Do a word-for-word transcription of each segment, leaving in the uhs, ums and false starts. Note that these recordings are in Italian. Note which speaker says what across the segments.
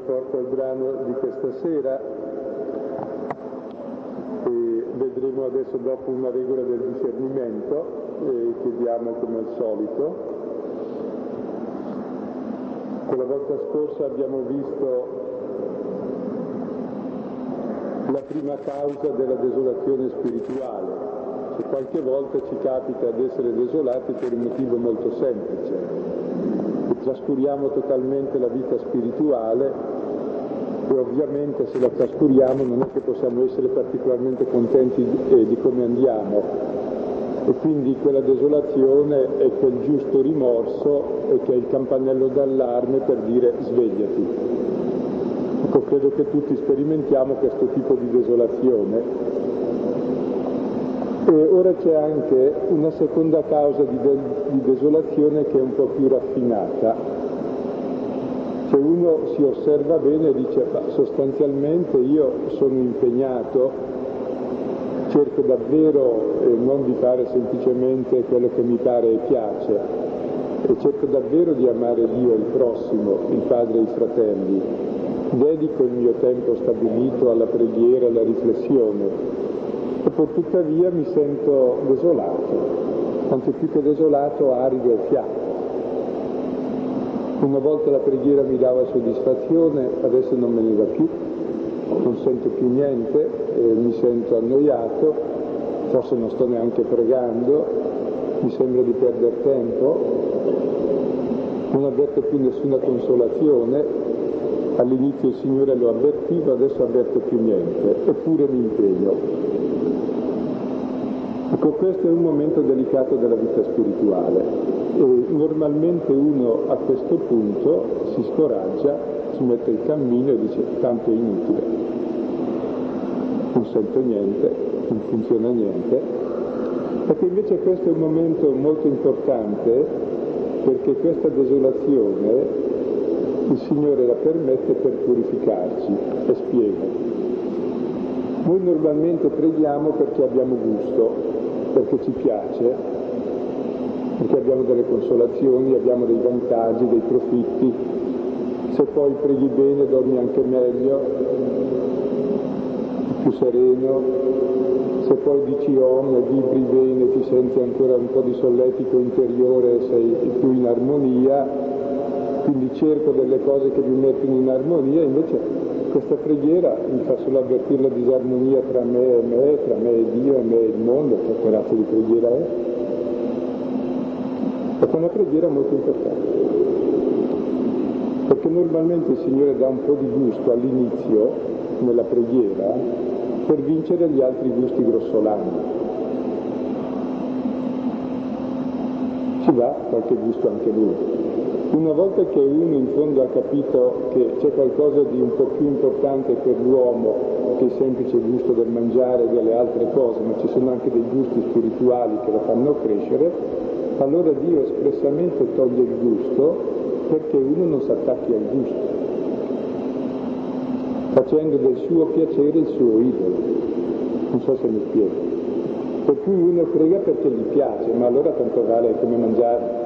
Speaker 1: porto al brano di questa sera e vedremo adesso dopo una regola del discernimento e chiediamo come al solito. Quella volta scorsa abbiamo visto la prima causa della desolazione spirituale, che qualche volta ci capita di essere desolati per un motivo molto semplice. Trascuriamo totalmente la vita spirituale e ovviamente se la trascuriamo non è che possiamo essere particolarmente contenti di, eh, di come andiamo, e quindi quella desolazione è quel giusto rimorso e che è il campanello d'allarme per dire svegliati. Ecco, credo che tutti sperimentiamo questo tipo di desolazione. E ora c'è anche una seconda causa di, de- di desolazione che è un po' più raffinata. Cioè uno si osserva bene e dice, ma sostanzialmente io sono impegnato, cerco davvero eh, non di fare semplicemente quello che mi pare e piace, e cerco davvero di amare Dio, il prossimo, il padre e i fratelli. Dedico il mio tempo stabilito alla preghiera, alla riflessione. E pur tuttavia mi sento desolato, anzi più che desolato, arido e fiacco. Una volta la preghiera mi dava soddisfazione, adesso non me ne dà più, non sento più niente, eh, mi sento annoiato, forse non sto neanche pregando, mi sembra di perdere tempo, non avverto più nessuna consolazione, all'inizio il Signore lo avvertiva, adesso avverto più niente, eppure mi impegno. Ecco, questo è un momento delicato della vita spirituale e normalmente uno a questo punto si scoraggia, si mette il cammino e dice tanto è inutile, non sento niente, non funziona niente, perché invece questo è un momento molto importante perché questa desolazione il Signore la permette per purificarci e spiego. Noi normalmente preghiamo perché abbiamo gusto, perché ci piace, perché abbiamo delle consolazioni, abbiamo dei vantaggi, dei profitti. Se poi preghi bene dormi anche meglio, più sereno. Se poi dici Om e vibri bene, ti senti ancora un po' di solletico interiore, sei più in armonia. Quindi cerco delle cose che mi mettono in armonia, invece questa preghiera mi fa solo avvertire la disarmonia tra me e me, tra me e Dio, e me e il mondo, che razza di preghiera è? È una preghiera molto importante, perché normalmente il Signore dà un po' di gusto all'inizio, nella preghiera, per vincere gli altri gusti grossolani. Ci va qualche gusto anche lui. Una volta che uno in fondo ha capito che c'è qualcosa di un po' più importante per l'uomo che il semplice gusto del mangiare e delle altre cose, ma ci sono anche dei gusti spirituali che lo fanno crescere, allora Dio espressamente toglie il gusto perché uno non si attacchi al gusto, facendo del suo piacere il suo idolo. Non so se mi spiego. Per cui uno prega perché gli piace, ma allora tanto vale come mangiare.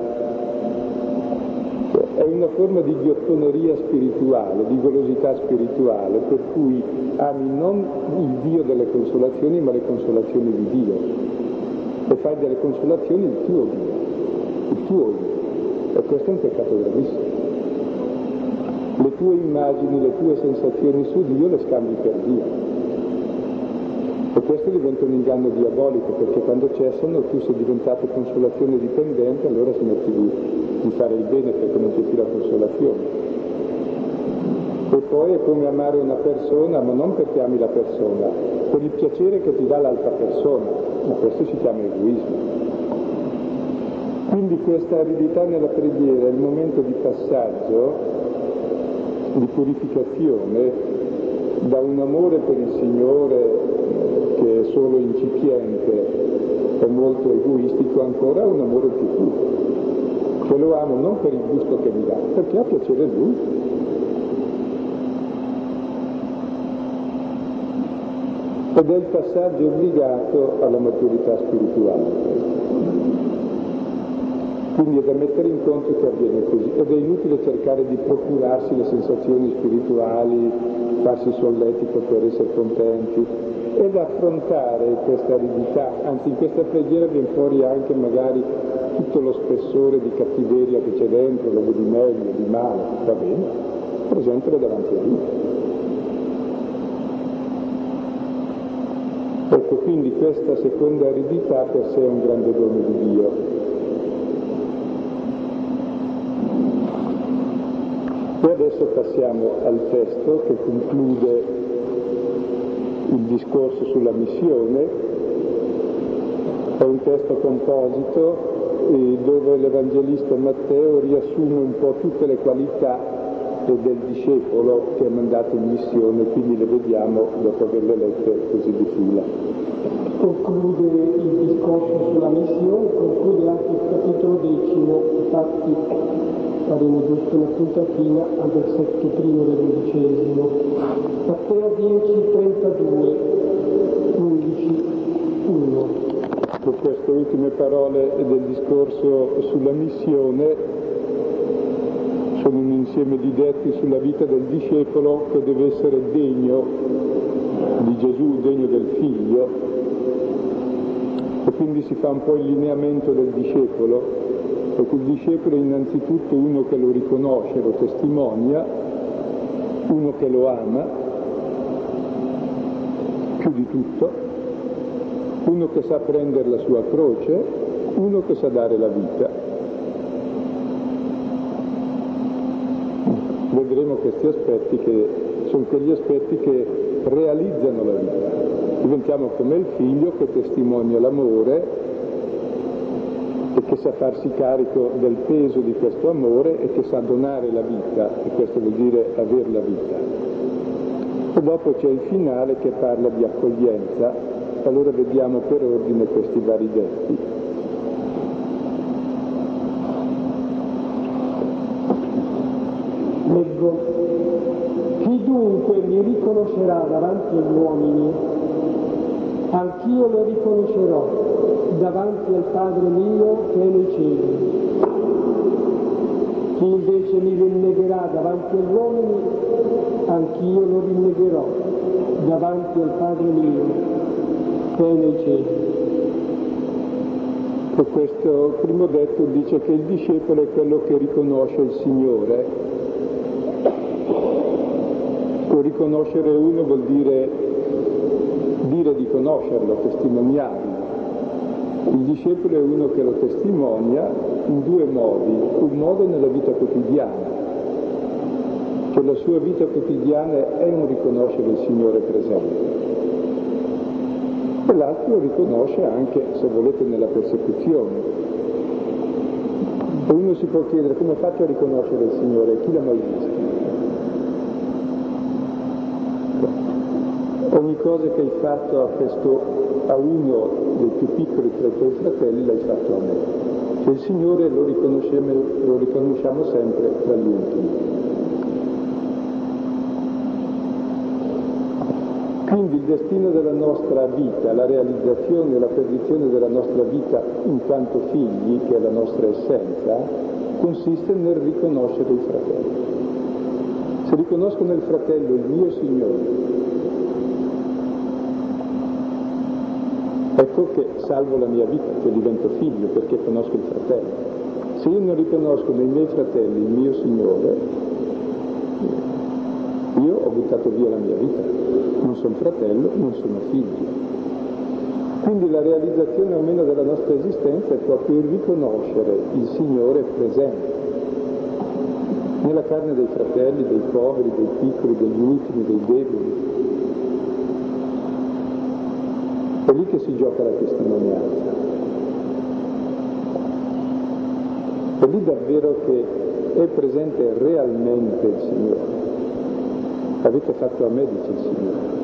Speaker 1: È una forma di ghiottoneria spirituale, di golosità spirituale, per cui ami non il Dio delle consolazioni, ma le consolazioni di Dio. E fai delle consolazioni il tuo Dio, il tuo Dio. E questo è un peccato gravissimo. Le tue immagini, le tue sensazioni su Dio le scambi per Dio. E questo diventa un inganno diabolico, perché quando cessano tu sei diventato consolazione dipendente, allora smetti di, di fare il bene perché non c'è più la consolazione. E poi è come amare una persona, ma non perché ami la persona, per il piacere che ti dà l'altra persona, ma questo si chiama egoismo. Quindi questa aridità nella preghiera è il momento di passaggio, di purificazione, da un amore per il Signore che è solo incipiente e molto egoistico ancora a un amore più puro, che lo amo non per il gusto che mi dà, perché ha piacere Lui. Ed è il passaggio obbligato alla maturità spirituale. Quindi è da mettere in conto che avviene così, ed è inutile cercare di procurarsi le sensazioni spirituali, farsi solletti per essere contenti, e da affrontare questa aridità. Anzi, in questa preghiera viene fuori anche magari tutto lo spessore di cattiveria che c'è dentro, lo di meglio, di male, va bene, presentalo davanti a Dio. Ecco, quindi questa seconda aridità per sé è un grande dono di Dio. E adesso passiamo al testo che conclude il discorso sulla missione. È un testo composito eh, dove l'Evangelista Matteo riassume un po' tutte le qualità del discepolo che è mandato in missione, quindi le vediamo dopo averle lette così di fila.
Speaker 2: Conclude il discorso sulla missione, conclude anche il capitolo decimo, infatti faremo giusto una puntatina al versetto primo del undicesimo. Matteo dieci, trentadue, undici, uno.
Speaker 1: Con queste ultime parole del discorso sulla missione sono un insieme di detti sulla vita del discepolo che deve essere degno di Gesù, degno del Figlio, e quindi si fa un po' il lineamento del discepolo, perché il discepolo è innanzitutto uno che lo riconosce, lo testimonia, uno che lo ama, più di tutto, uno che sa prendere la sua croce, uno che sa dare la vita. Vedremo questi aspetti che sono quegli aspetti che realizzano la vita. Diventiamo come il figlio che testimonia l'amore e che sa farsi carico del peso di questo amore e che sa donare la vita, e questo vuol dire aver la vita. E dopo c'è il finale che parla di accoglienza. Allora vediamo per ordine questi vari detti.
Speaker 2: Leggo. Chi dunque mi riconoscerà davanti agli uomini, anch'io lo riconoscerò davanti al Padre mio che è nei cieli. Chi invece mi rinnegherà davanti agli uomini, anch'io lo rinnegherò davanti al Padre mio che è nei cieli.
Speaker 1: E questo primo detto dice che il discepolo è quello che riconosce il Signore. Riconoscere uno vuol dire dire di conoscerlo, testimoniarlo. Il discepolo è uno che lo testimonia in due modi. Un modo nella vita quotidiana, cioè la sua vita quotidiana è un riconoscere il Signore presente, e l'altro lo riconosce anche, se volete, nella persecuzione. E uno si può chiedere: come faccio a riconoscere il Signore? Chi l'ha mai visto? Ogni cosa che hai fatto a, questo, a uno dei più piccoli tra i tuoi fratelli l'hai fatto a me. Cioè il Signore lo riconosciamo, lo riconosciamo sempre tra gli ultimi. Quindi il destino della nostra vita, la realizzazione e la perdizione della nostra vita in quanto figli, che è la nostra essenza, consiste nel riconoscere il fratello. Se riconosco nel fratello il mio Signore, ecco che salvo la mia vita, che divento figlio perché conosco il fratello. Se io non riconosco nei miei fratelli il mio Signore, io ho buttato via la mia vita. Non sono fratello, non sono figlio. Quindi la realizzazione almeno della nostra esistenza è proprio il riconoscere il Signore presente nella carne dei fratelli, dei poveri, dei piccoli, degli ultimi, dei deboli. È lì che si gioca la testimonianza. È lì davvero che è presente realmente il Signore. Avete fatto a me, dice il Signore.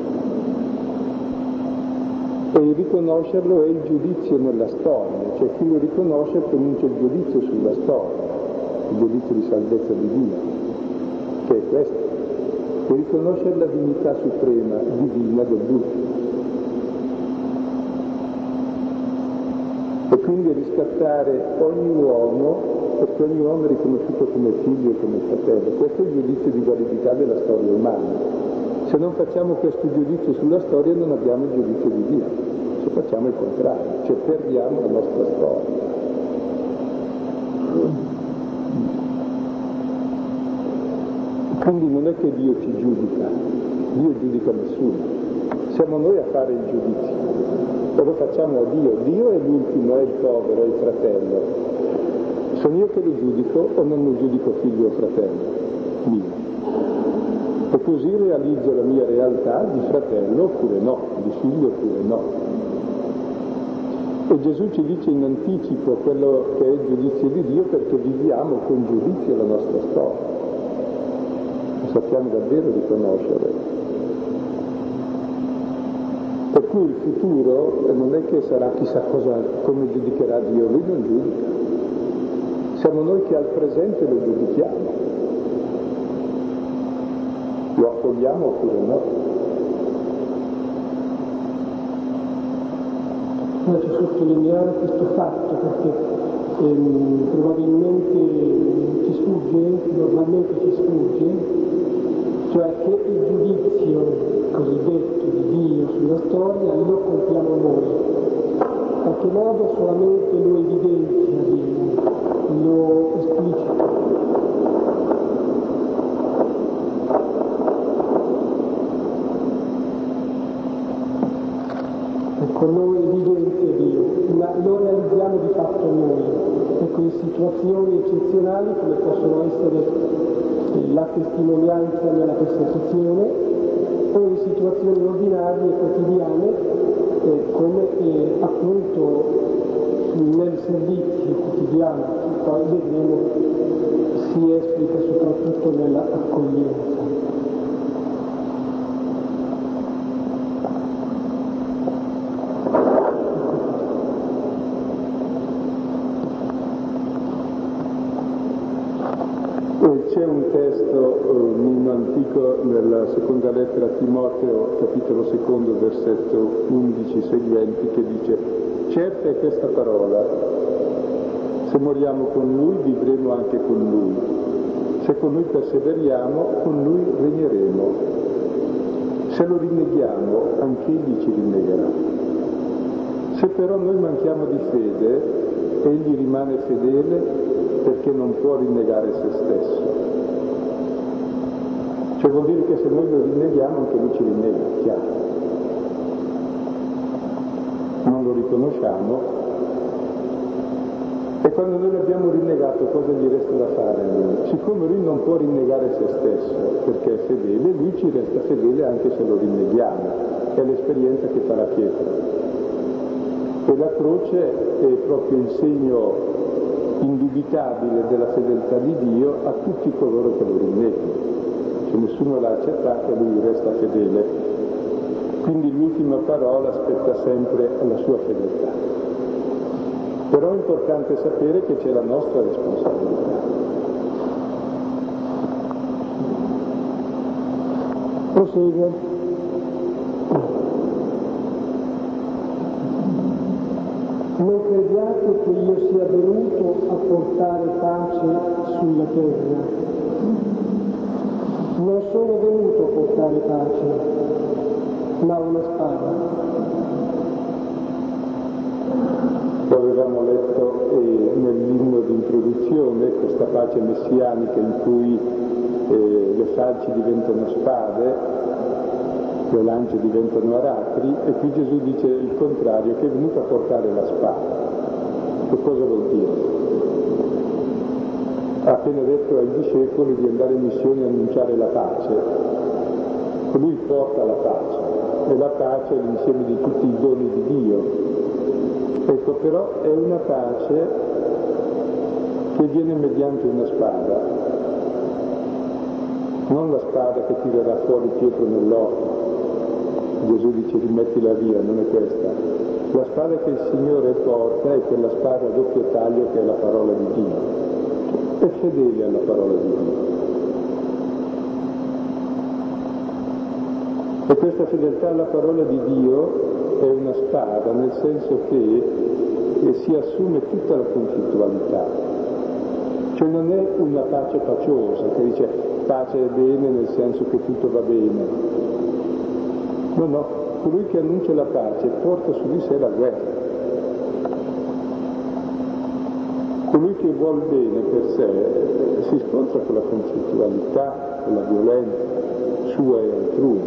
Speaker 1: E il riconoscerlo è il giudizio nella storia, cioè chi lo riconosce pronuncia il giudizio sulla storia, il giudizio di salvezza divina, che è questo, e riconoscere la dignità suprema divina dell'ultimo. E quindi riscattare ogni uomo, perché ogni uomo è riconosciuto come figlio e come fratello. Questo è il giudizio di validità della storia umana. Se non facciamo questo giudizio sulla storia non abbiamo il giudizio di Dio. Se facciamo il contrario, cioè perdiamo la nostra storia. Quindi non è che Dio ci giudica, Dio giudica nessuno. Siamo noi a fare il giudizio, e lo facciamo a Dio. Dio è l'ultimo, è il povero, è il fratello. Sono io che lo giudico o non lo giudico figlio o fratello mio? E così realizzo la mia realtà di fratello oppure no, di figlio oppure no. E Gesù ci dice in anticipo quello che è il giudizio di Dio, perché viviamo con giudizio la nostra storia. Lo sappiamo davvero riconoscere. Per cui il futuro non è che sarà chissà cosa, come giudicherà Dio, lui non giudica. Siamo noi che al presente lo giudichiamo. Lo accogliamo oppure no?
Speaker 2: Faccio sottolineare questo fatto perché ehm, probabilmente ci sfugge, normalmente ci sfugge, cioè che il giudizio cosiddetto di Dio sulla storia lo compiamo noi. In qualche modo solamente lo evidenzia Dio, lo esplicita. Ecco, lo evidenzia Dio, ma lo realizziamo di fatto noi. Ecco, in situazioni eccezionali come possono essere la testimonianza nella persecuzione, o in situazioni ordinarie e quotidiane eh, come eh, appunto nel servizio quotidiano, che poi vedremo si esplica soprattutto nella accoglienza.
Speaker 1: C'è un testo in antico nella seconda lettera a Timoteo, capitolo secondo, versetto undici seguenti, che dice: certa è questa parola, se moriamo con lui vivremo anche con lui, se con lui perseveriamo con lui regneremo, se lo rinneghiamo anch'egli ci rinnegherà. Se però noi manchiamo di fede, egli rimane fedele perché non può rinnegare se stesso. Cioè vuol dire che se noi lo rinneghiamo anche lui ci rinnega, chiaro. Non lo riconosciamo e quando noi l'abbiamo rinnegato cosa gli resta da fare a lui? Siccome lui non può rinnegare se stesso perché è fedele, lui ci resta fedele anche se lo rinneghiamo. È l'esperienza che fa la pietra. E la croce è proprio il segno indubitabile della fedeltà di Dio a tutti coloro che lo rinnegano. Cioè nessuno l'ha accettato e lui resta fedele. Quindi l'ultima parola spetta sempre alla sua fedeltà. Però è importante sapere che c'è la nostra responsabilità.
Speaker 2: Prosegue. Non crediate che io sia venuto a portare pace sulla terra. Non sono venuto a portare pace, ma una spada.
Speaker 1: Lo avevamo letto eh, nell'inno di introduzione, questa pace messianica in cui eh, le falci diventano spade, le lance diventano aratri, e qui Gesù dice il contrario, che è venuto a portare la spada. Che cosa vuol dire? Ha appena detto ai discepoli di andare in missione e annunciare la pace. Lui porta la pace, e la pace è l'insieme di tutti i doni di Dio. Ecco, però è una pace che viene mediante una spada, non la spada che tirerà fuori Pietro nell'occhio. Gesù dice rimettila via, non è questa. La spada che il Signore porta è quella spada a doppio taglio che è la parola di Dio. È fedele alla parola di Dio. E questa fedeltà alla parola di Dio è una spada, nel senso che e si assume tutta la conflittualità. Cioè non è una pace paciosa che dice pace è bene nel senso che tutto va bene. No, no, colui che annuncia la pace porta su di sé la guerra. Colui che vuol bene per sé si scontra con la conflittualità, con la violenza sua e altrui.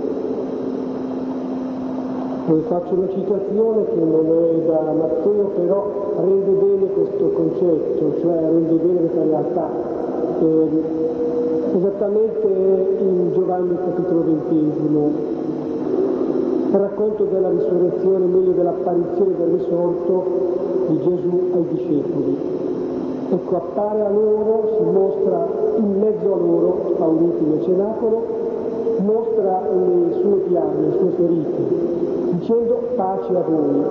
Speaker 2: Vi faccio una citazione che non è da Matteo, però rende bene questo concetto, cioè rende bene questa realtà. Eh, esattamente in Giovanni capitolo ventesimo, il racconto della risurrezione, meglio dell'apparizione del risorto di Gesù ai discepoli. Ecco, appare a loro, si mostra in mezzo a loro, spauriti nel cenacolo, mostra le sue piaghe, le sue ferite, dicendo pace a voi.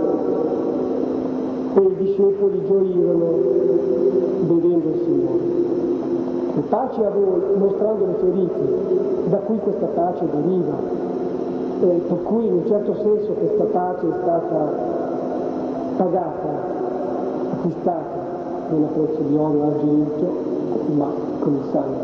Speaker 2: E i discepoli gioirono vedendo il Signore. E pace a voi, mostrando le ferite, da cui questa pace deriva. E per cui in un certo senso questa pace è stata pagata, acquistata non a prezzo di oro e argento, ma con il sangue.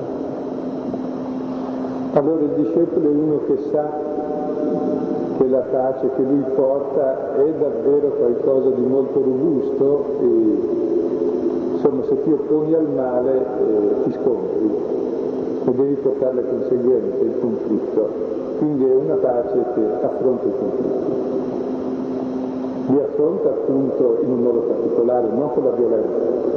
Speaker 1: Allora il discepolo è uno che sa che la pace che lui porta è davvero qualcosa di molto robusto e insomma se ti opponi al male eh, ti scontri e devi portare le conseguenze, il conflitto. Quindi è una pace che affronta il conflitto. Li affronta appunto in un modo particolare, non con la violenza.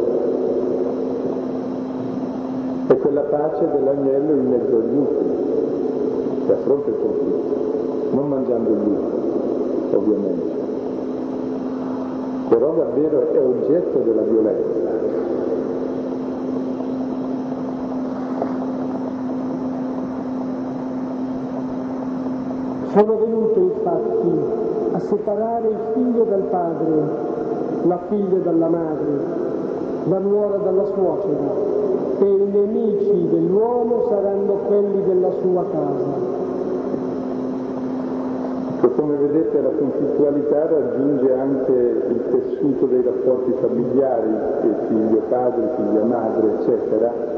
Speaker 1: È quella pace dell'agnello in mezzo agli lupi, che affronta il conflitto, non mangiando il lupo, ovviamente. Però davvero è oggetto della violenza.
Speaker 2: Sono venuto infatti a separare il figlio dal padre, la figlia dalla madre, la nuora dalla suocera, e i nemici dell'uomo saranno quelli della sua casa.
Speaker 1: Come vedete la conflittualità raggiunge anche il tessuto dei rapporti familiari, figlio padre, figlia madre, eccetera.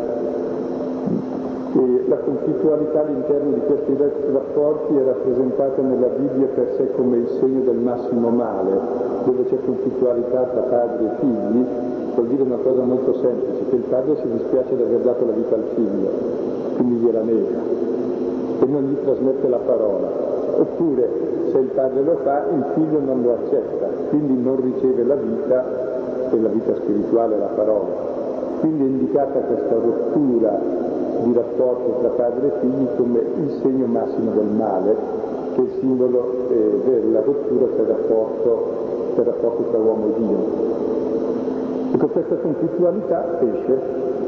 Speaker 1: E la conflittualità all'interno di questi rapporti è rappresentata nella Bibbia per sé come il segno del massimo male, dove c'è conflittualità tra padri e figli, vuol dire una cosa molto semplice, che il padre si dispiace di aver dato la vita al figlio, quindi gliela nega e non gli trasmette la parola. Oppure, se il padre lo fa, il figlio non lo accetta, quindi non riceve la vita, e la vita spirituale, la parola. Quindi è indicata questa rottura di rapporto tra padre e figli come il segno massimo del male, che è il simbolo eh, della rottura del rapporto, del rapporto tra uomo e Dio. E con questa conflittualità esce,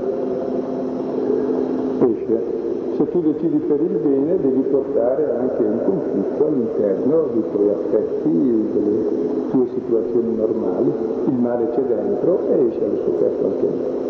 Speaker 1: esce. Se tu decidi per il bene devi portare anche un conflitto all'interno dei tuoi affetti, delle tue situazioni normali. Il male c'è dentro e esce allo scoperto anche lì.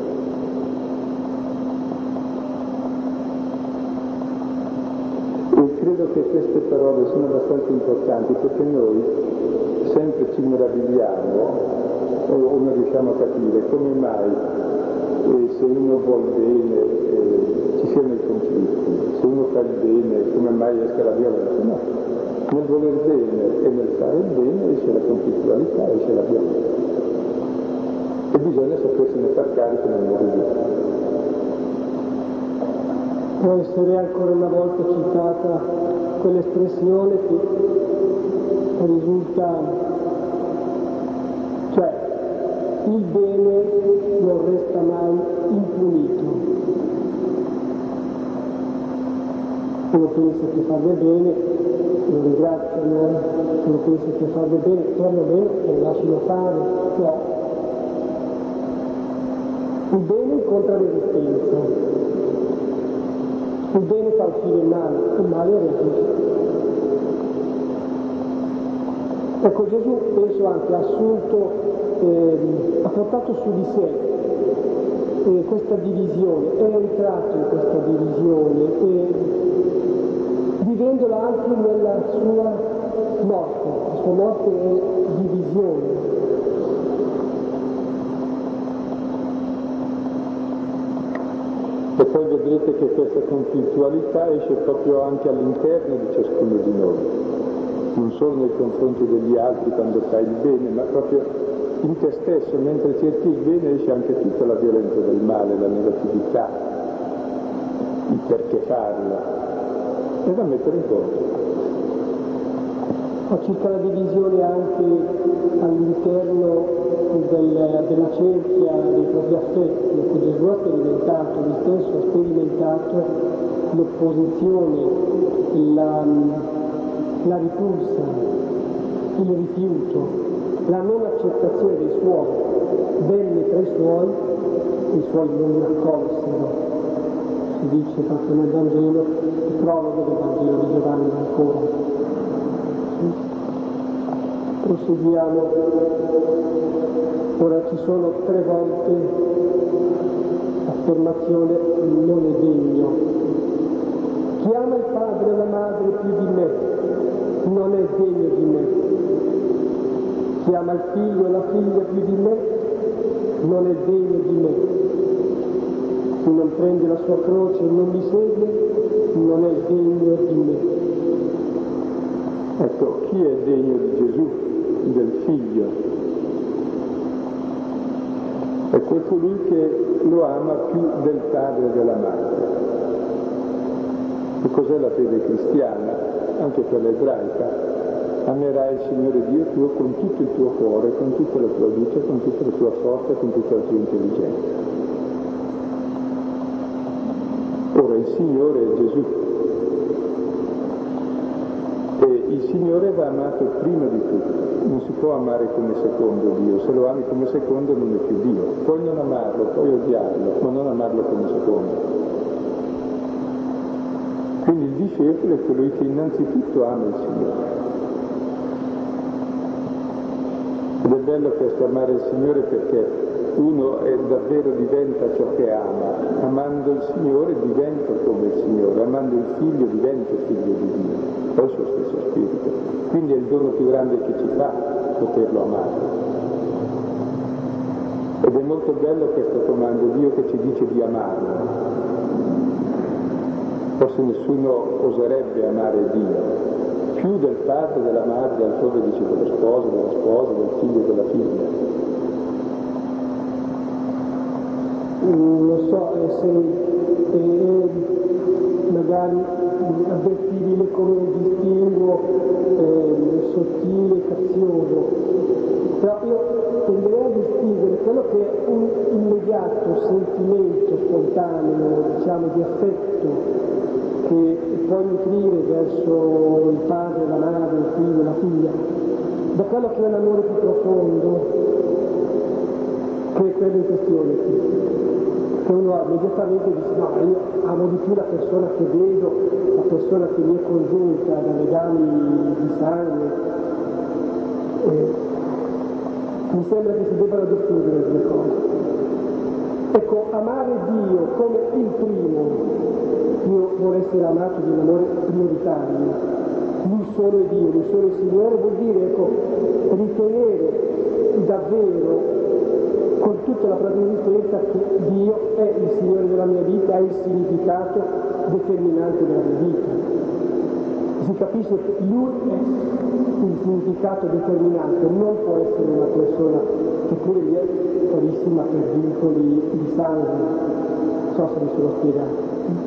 Speaker 1: E credo che queste parole siano abbastanza importanti perché noi sempre ci meravigliamo o non riusciamo a capire come mai eh, se uno vuol bene eh, ci siano i conflitti, se uno fa il bene come mai esce la violenza. No, nel voler bene e nel fare il bene esce la conflittualità, esce la violenza e bisogna sapersene far carico nel modo giusto.
Speaker 2: Può essere ancora una volta citata quell'espressione che risulta, cioè il bene non resta mai impunito. Uno pensa che farle bene, lo ringraziano, uno pensa che farle bene, perlomeno lo lasciano fare, no. Il bene incontra resistenza. Il bene fa uscire il male, il male resiste. Ecco, Gesù penso anche ha assunto, eh, ha portato su di sé eh, questa divisione, è entrato in questa divisione, eh, vivendola anche nella sua morte. La sua morte è divisione,
Speaker 1: E poi vedrete che questa conflittualità esce proprio anche all'interno di ciascuno di noi, non solo nei confronti degli altri quando fai il bene, ma proprio in te stesso, mentre cerchi il bene esce anche tutta la violenza del male, la negatività, il perché farlo, e da mettere in conto.
Speaker 2: Ma circa la divisione anche all'interno del, della cerchia dei propri affetti, che Gesù ha sperimentato, lui stesso ha sperimentato l'opposizione, la, la ripulsa, il rifiuto, la non accettazione dei suoi. Venne tra i suoi, i suoi non accolsero. Si dice proprio nel Vangelo, il prologo del Vangelo di Giovanni ancora. Proseguiamo. Ora ci sono tre volte l'affermazione non è degno. Chi ama il padre e la madre più di me non è degno di me. Chi ama il figlio e la figlia più di me non è degno di me. Chi non prende la sua croce e non mi segue non è degno di me.
Speaker 1: Ecco, chi è degno di Gesù, del Figlio? È quel colui che lo ama più del padre e della madre. E cos'è la fede cristiana? Anche quella ebraica. Amerai il Signore Dio tuo con tutto il tuo cuore, con tutta la tua vita, con tutta la tua forza, con tutta la tua intelligenza. Ora il Signore è Gesù. E il Signore va amato prima di tutto, non si può amare come secondo Dio, se lo ami come secondo non è più Dio, puoi non amarlo, puoi odiarlo, ma non amarlo come secondo. Quindi il discepolo è colui che innanzitutto ama il Signore. Ed è bello questo amare il Signore perché uno è davvero diventa ciò che ama, amando il Signore diventa come il Signore, amando il Figlio diventa figlio di Dio. Poi il suo stesso spirito. Quindi è il dono più grande che ci fa poterlo amare. Ed è molto bello questo comando, Dio che ci dice di amarlo. Forse nessuno oserebbe amare Dio, più del padre, della madre, al sole dice dello sposo, della sposa, del figlio e della figlia.
Speaker 2: Non so eh, se eh, magari avvertibile come un distinguo eh, sottile, cazioso, però io tenderei a distinguere quello che è un immediato sentimento spontaneo, diciamo di affetto, che può nutrire verso il padre, la madre, il figlio, la figlia, da quello che è l'amore più profondo, che è quello in questione qui. Che uno immediatamente dice no, io amo di più la persona che vedo, la persona che mi è congiunta da legami di sangue. Eh, mi sembra che si debbano distinguere le due cose. Ecco, amare Dio come il primo, io vorrei essere amato di un amore prioritario, lui solo è Dio, lui solo è il Signore, vuol dire ecco, ritenere davvero con tutta la propria esistenza che Dio è il Signore della mia vita, è il significato determinante della mia vita. Si capisce che Lui è il significato determinante, non può essere una persona che pure lì è carissima per vincoli di sangue. Non so se mi sono spiegato.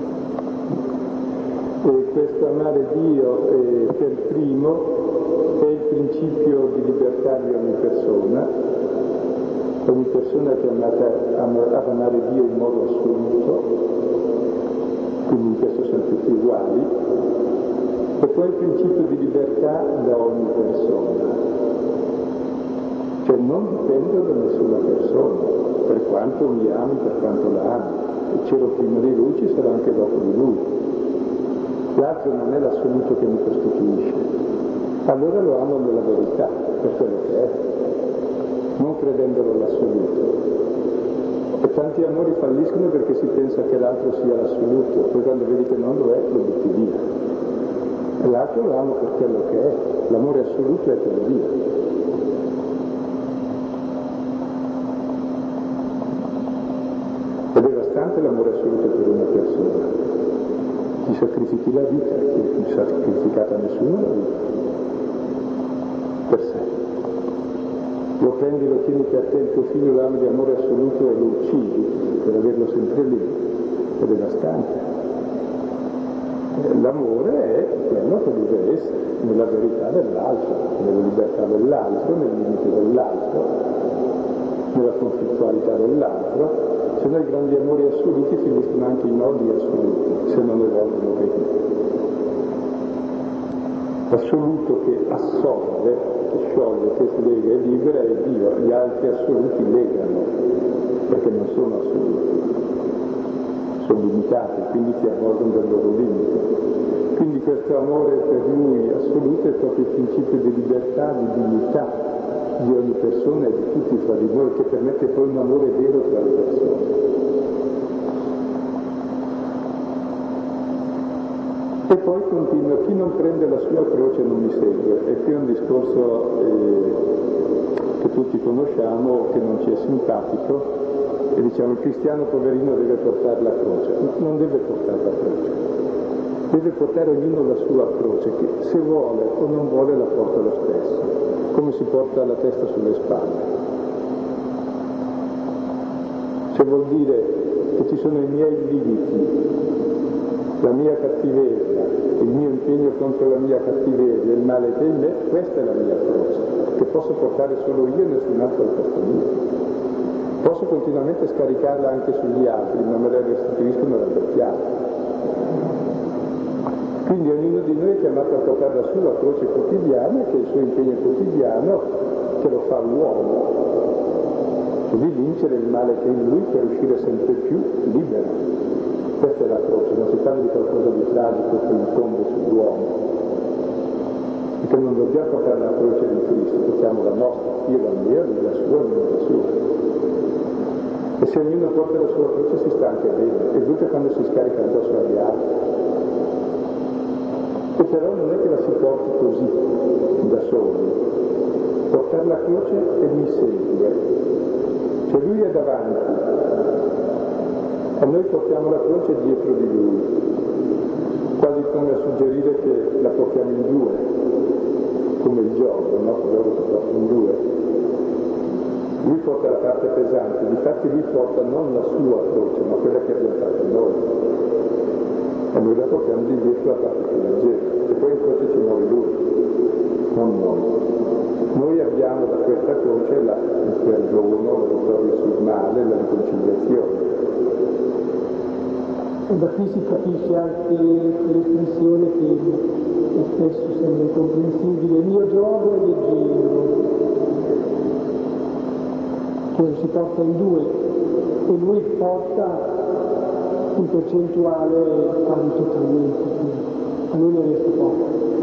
Speaker 1: E questo amare Dio eh, per primo è il principio di libertà di ogni persona. Ogni persona che è amata ad amare Dio in modo assoluto, quindi in questo sono tutti uguali, e poi il principio di libertà da ogni persona, cioè non dipendo da nessuna persona, per quanto mi ami, per quanto la ami, e c'ero prima di lui, ci sarò anche dopo di lui. L'altro non è l'assoluto che mi costituisce, allora lo amo nella verità, per quello che è, non credendolo l'assoluto. E tanti amori falliscono perché si pensa che l'altro sia l'assoluto, poi quando vedi che non lo è, lo butti via. E l'altro lo amo per quello che è, l'amore assoluto è per Dio. È devastante l'amore assolute per una persona. Ti sacrifichi la vita, che non si è sacrificata nessuno la vita, per sé. Lo prendi, lo tieni per te, il tuo figlio lo ami di amore assoluto e lo uccidi per averlo sempre lì, è devastante. L'amore è quello che deve essere, nella verità dell'altro, nella libertà dell'altro, nei limiti dell'altro, nella conflittualità dell'altro. Se no i grandi amori assoluti finiscono anche in odi assoluti, se non evolvono bene. L'assoluto che assorbe, che scioglie, che lega e libera è Dio, gli altri assoluti legano, perché non sono assoluti, sono limitati, quindi ti avvolgono del loro limite. Quindi questo amore per lui assoluto è proprio il principio di libertà, di dignità di ogni persona e di tutti fra di noi, che permette poi un amore vero tra le persone. E poi continua, chi non prende la sua croce non mi segue. E qui è un discorso eh, che tutti conosciamo, che non ci è simpatico, e diciamo il cristiano poverino deve portare la croce. No, non deve portare la croce, deve portare ognuno la sua croce, che se vuole o non vuole la porta lo stesso, come si porta la testa sulle spalle. Cioè vuol dire che ci sono i miei limiti, la mia cattiveria, il mio impegno contro la mia cattiveria, il male che è in me, questa è la mia croce, che posso portare solo io e nessun altro al posto mio. Posso continuamente scaricarla anche sugli altri, ma me la restituiscono raddoppiata. Quindi ognuno di noi è chiamato a portare la sua croce quotidiana, che è il suo impegno quotidiano, che lo fa l'uomo, di vincere il male che è in lui per uscire sempre più libero. Questa è la croce, non si parla di qualcosa di tragico che incombe sull'uomo, perché non dobbiamo portare la croce di Cristo, portiamo la nostra, io la mia, lui la sua, lui la sua. E se ognuno porta la sua croce si sta anche bene, è brutto quando si scarica addosso agli altri. E però non è che la si porti così, da soli. Portare la croce e mi segue. Cioè lui è davanti, e noi portiamo la croce dietro di lui, quasi come a suggerire che la portiamo in due, come il gioco, no? Loro si portano in due. Lui porta la parte pesante, difatti lui porta non la sua croce, ma quella che abbiamo fatto noi. E noi la portiamo di dietro la parte più leggera, e poi in croce ci muore lui, non noi. Noi abbiamo da questa croce la, il perdono, la vittoria sul male, la riconciliazione.
Speaker 2: E da qui si capisce anche l'espressione che spesso sembra incomprensibile, il mio gioco è leggero, che si porta in due, e lui porta in percentuale quasi totalmente, a lui ne resta poco.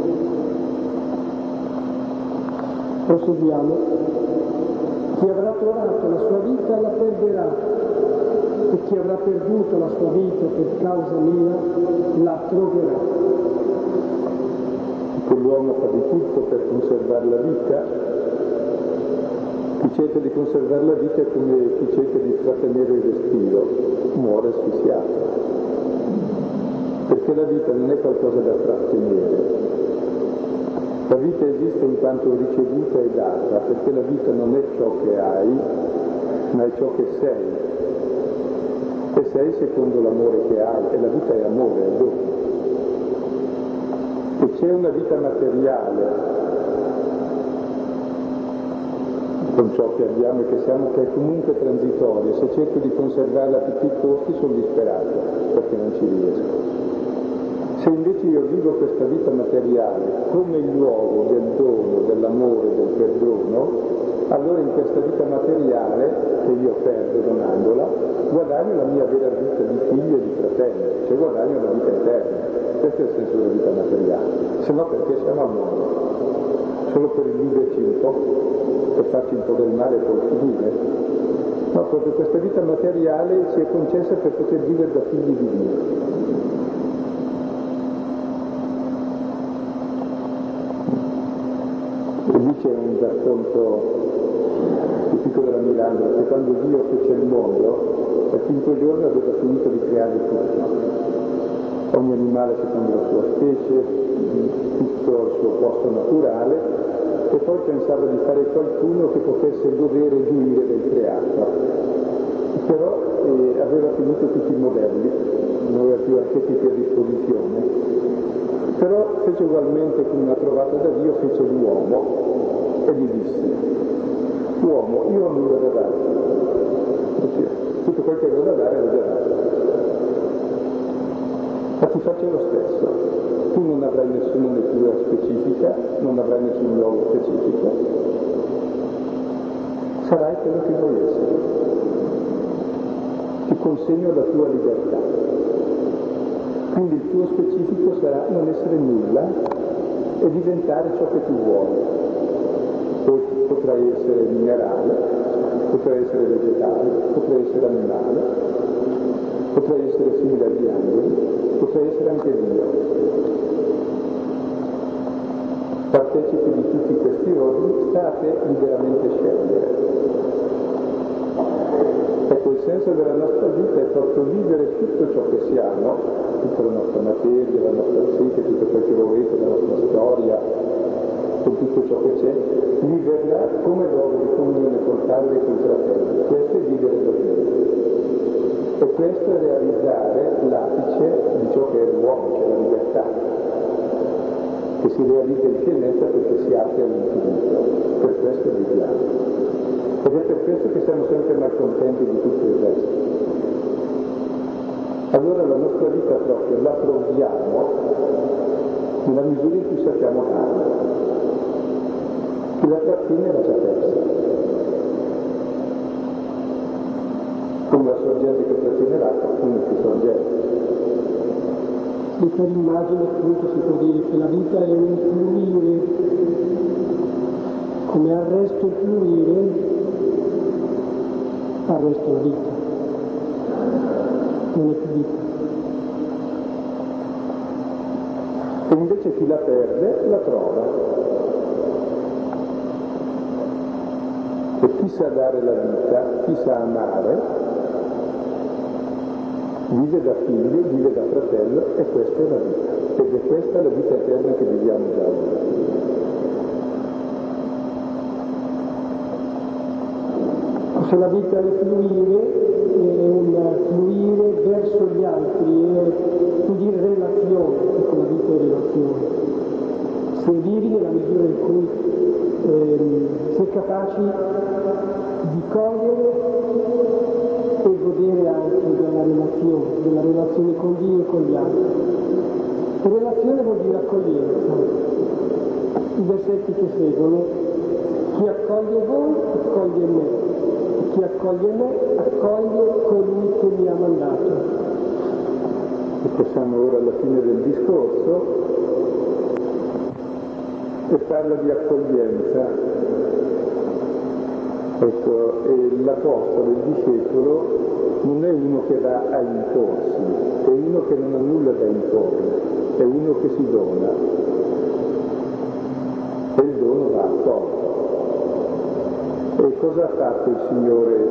Speaker 2: Proseguiamo. Chi avrà trovato la sua vita la perderà, e chi avrà perduto la sua vita per causa mia la troverà.
Speaker 1: L'uomo fa di tutto per conservare la vita. Chi cerca di conservare la vita è come chi cerca di trattenere il respiro, muore asfissiato. Perché la vita non è qualcosa da trattenere. La vita esiste in quanto ricevuta e data, perché la vita non è ciò che hai, ma è ciò che sei. E sei secondo l'amore che hai, e la vita è amore, è dono. E c'è una vita materiale con ciò che abbiamo e che siamo, che è comunque transitoria. Se cerco di conservarla a tutti i costi sono disperato, perché non ci riesco. Se invece io vivo questa vita materiale come il luogo del dono, dell'amore, del perdono, allora in questa vita materiale, che io perdo donandola, guadagno la mia vera vita di figlio e di fratello, cioè guadagno la vita eterna. Questo è il senso della vita materiale. Se no perché siamo al mondo? Solo per illuderci un po', per farci un po' del male e poi finire? No, proprio questa vita materiale ci è concessa per poter vivere da figli di Dio. E lì c'è un racconto tipico della Miranda, che quando Dio fece il mondo, Al quinto giorno aveva finito di creare tutto, ogni animale secondo la sua specie, tutto al suo posto naturale, e poi pensava di fare qualcuno che potesse godere e gioire del creato. Però eh, aveva finito tutti i modelli, non aveva più archetipi a disposizione. Però fece ugualmente come una trovata da Dio, fece l'uomo e gli disse: uomo, io ho nulla da dare, ossia, tutto quel che avevo da dare l'ho già dato, ma ti faccio lo stesso. Tu non avrai nessuna natura specifica, non avrai nessun luogo specifico, sarai quello che vuoi essere. Ti consegno la tua libertà. Quindi il tuo specifico sarà non essere nulla e diventare ciò che tu vuoi. Poi potrai essere minerale, potrai essere vegetale, potrai essere animale, potrai essere simile agli angeli, potrai essere anche Dio. Partecipi di tutti questi ordini, state liberamente scegliere. Ecco, il senso della nostra vita è proprio vivere tutto ciò che siamo, tutta la nostra materia, la nostra psiche, tutto quel che volete, la nostra storia, con tutto ciò che c'è, viverla come luogo di comunione col Padre e col Fratello. Questo è vivere davvero. E questo è realizzare l'apice di ciò che è l'uomo, che è la libertà, che si realizza in pienezza perché si apre all'infinito. Per questo viviamo. Ed è per questo che siamo sempre malcontenti di tutto il resto. Allora la nostra vita proprio la proviamo nella misura in cui sappiamo darla. Chi la trattiene l'ha già persa. Come la sorgente che trattiene l'acqua, non è più sorgente.
Speaker 2: E per immagine appunto si può dire che la vita è un fluire, come arresto il fluire, arresto la vita, non è più vita.
Speaker 1: E invece chi la perde la trova. E chi sa dare la vita, chi sa amare, vive da figlio, vive da fratello, e questa è la vita. Ed è questa la vita eterna che viviamo già oggi.
Speaker 2: Se la vita è fluire, è un fluire verso gli altri, è di relazione, perché la vita è relazione. Se vivi nella misura in cui eh, sei capaci di cogliere e godere anche della relazione, della relazione con Dio e con gli altri. Relazione vuol dire accoglienza. I versetti che seguono: chi accoglie voi, accoglie me. Chi accoglie me, accoglie colui che mi ha mandato.
Speaker 1: E siamo ora alla fine del discorso e parla di accoglienza. Ecco, e l'apostolo, il discepolo, non è uno che va a imporsi, è uno che non ha nulla da imporre, è uno che si dona. E il dono va accolto. E cosa ha fatto il Signore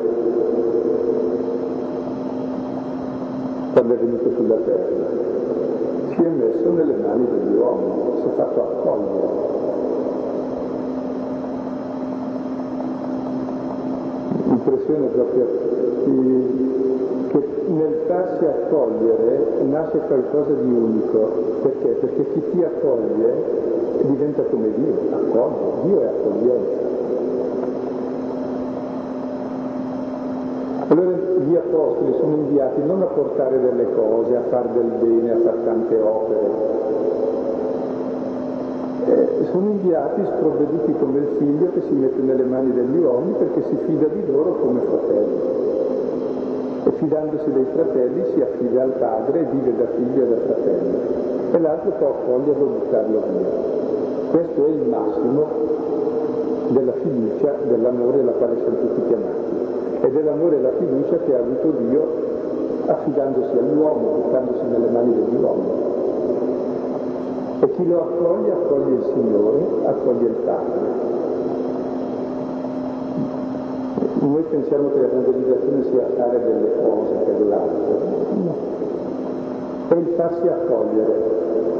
Speaker 1: quando è venuto sulla terra? Si è messo nelle mani degli uomini, si è fatto accogliere. L'impressione proprio che nel farsi accogliere nasce qualcosa di unico. Perché? Perché chi ti accoglie diventa come Dio, accoglie, Dio è accoglienza. Allora gli apostoli sono inviati non a portare delle cose, a fare del bene, a fare tante opere, eh, sono inviati sprovveduti come il figlio che si mette nelle mani degli uomini perché si fida di loro come fratelli. E fidandosi dei fratelli si affida al padre e vive da figlio e da fratello. E l'altro può accoglierlo e buttarlo via. Questo è il massimo della fiducia, dell'amore alla quale siamo tutti chiamati. E dell'amore e la fiducia che ha avuto Dio affidandosi all'uomo, buttandosi nelle mani degli uomini. E chi lo accoglie, accoglie il Signore, accoglie il Padre. Noi pensiamo che l'evangelizzazione sia fare delle cose per l'altro, no, è il farsi accogliere.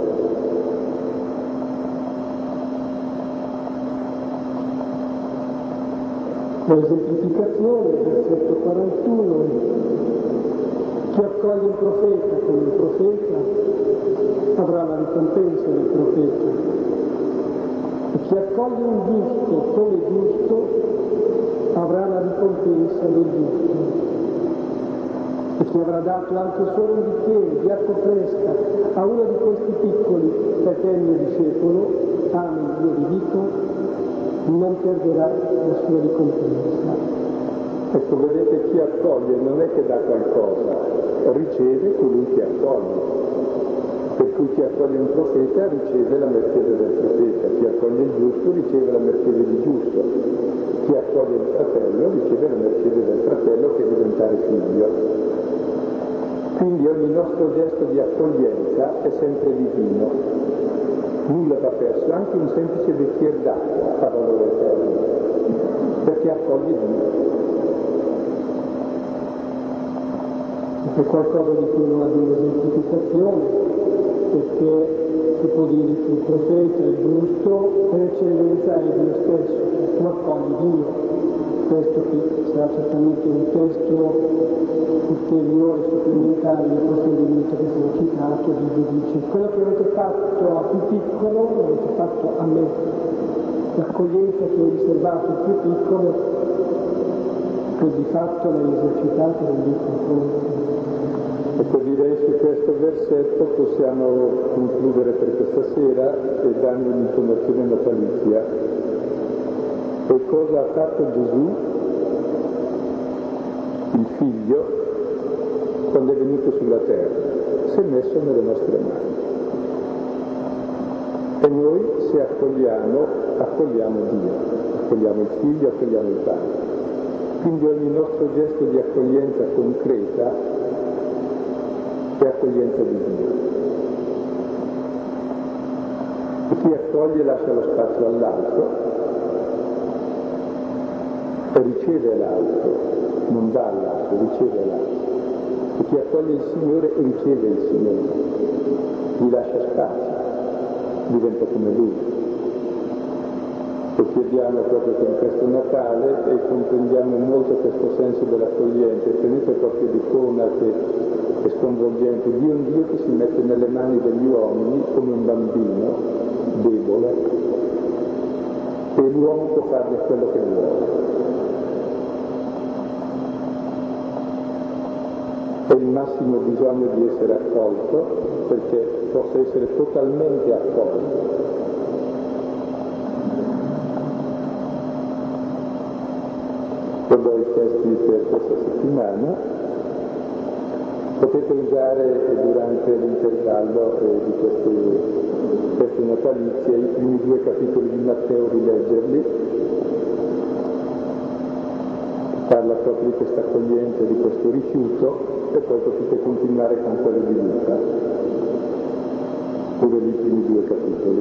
Speaker 2: L'esemplificazione, versetto quarantuno, chi accoglie il profeta come il profeta avrà la ricompensa del profeta, e chi accoglie un giusto come giusto avrà la ricompensa del giusto. E chi avrà dato anche solo un bicchiere di acqua fresca a uno di questi piccoli perché è il mio discepolo, amen, io vi dico, non perderà la sua ricompensa.
Speaker 1: Ecco, vedete, chi accoglie non è che dà qualcosa, riceve colui che accoglie. Per cui chi accoglie un profeta riceve la mercede del profeta, chi accoglie il giusto riceve la mercede di giusto, chi accoglie il fratello riceve la mercede del fratello che è diventare figlio. Quindi ogni nostro gesto di accoglienza è sempre divino, nulla va perso, anche un semplice bicchiere d'acqua ha valore eterno, perché accoglie Dio.
Speaker 2: È qualcosa di cui non abbiamo esemplificazione, perché si può dire che il profeta è giusto per eccellenza è Dio stesso, tu accogli Dio. Questo qui sarà certamente un testo ulteriore, supplementare del procedimento che sono citato, Dio dice, quello che avete fatto a più piccolo l'avete fatto a me. L'accoglienza che ho riservato al più piccolo, che di fatto l'hai esercitato nel mio confronto.
Speaker 1: Ecco, direi su questo versetto possiamo concludere per questa sera e dando un'informazione natalizia. E cosa ha fatto Gesù, il Figlio, quando è venuto sulla terra? Si è messo nelle nostre mani. E noi, se accogliamo, accogliamo Dio, accogliamo il Figlio, accogliamo il Padre. Quindi ogni nostro gesto di accoglienza concreta è accoglienza di Dio. E chi accoglie lascia lo spazio all'altro e riceve l'altro, non dà all'altro, riceve l'altro. E chi accoglie il Signore riceve il Signore, gli lascia spazio, diventa come Lui. Lo chiediamo proprio con questo Natale e comprendiamo molto questo senso dell'accoglienza. Tenete proprio l'icona che è sconvolgente, di un Dio che si mette nelle mani degli uomini come un bambino debole e l'uomo può farne quello che vuole. È il massimo bisogno di essere accolto perché possa essere totalmente accolto. Quello i testi per questa settimana. Potete usare durante l'intervallo eh, di queste feste natalizie i primi due capitoli di Matteo, rileggerli. Parla proprio di questa accoglienza, di questo rifiuto, e poi potete continuare con quello di Luca, pure i primi due capitoli.